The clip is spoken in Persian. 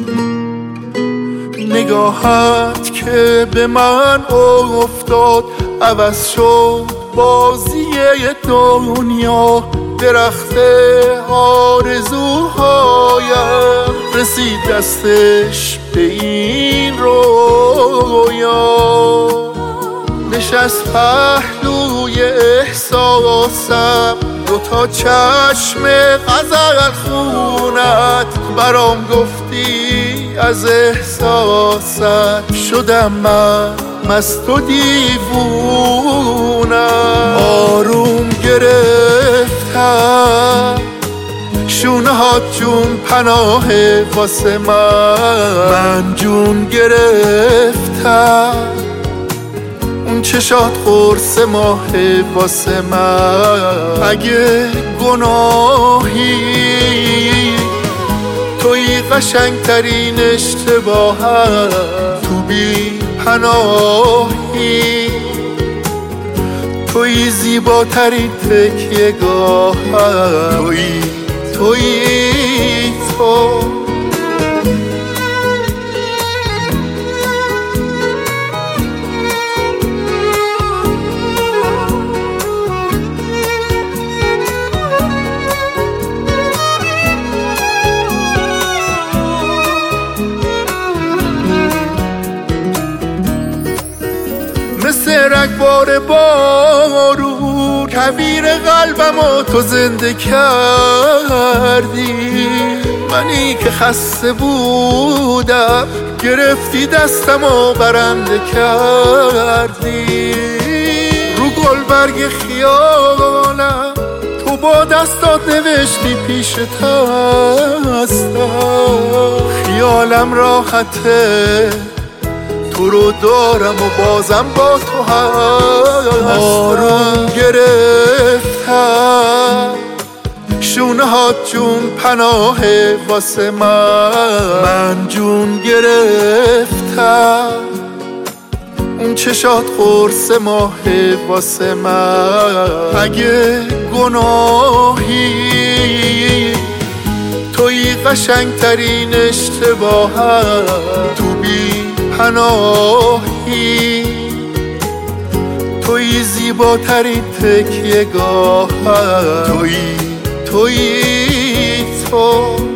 نگاهت که به من افتاد عوض شد بازی دنیا. درخت آرزوهایم رسید دستش به این رویا. نشست پهلوی احساسم دوتا چشم غزل خونت. برام گفتی از احساست شدم من مست و دیوونم. آروم گرفتم شونه هات جون پناه واسه من جون گرفتم. اون چشات قرص ماه واسه من. اگه گناهی توی قشنگترین اشتباهم، تو بی پناهی توی زیباترین تکیه‌گاهم. توی تو مثل رگبار بارون کویر قلبمو تو زنده کردی. منی که خسته بودم گرفتی دستمو برنده کردی. رو گلبرگ خیالم تو با دستات نوشتی پیشت هستم. خیالم راحته تو رو دارم و بازم با تو هستم. آروم گرفتم شونه هات جون پناه واسه من جون گرفتم. اون چشات قرص ماه واسه من. اگه گناهی توی قشنگترین اشتباهم، تو بی پناهی توی زیباترین تکیه‌گاهم. توی تو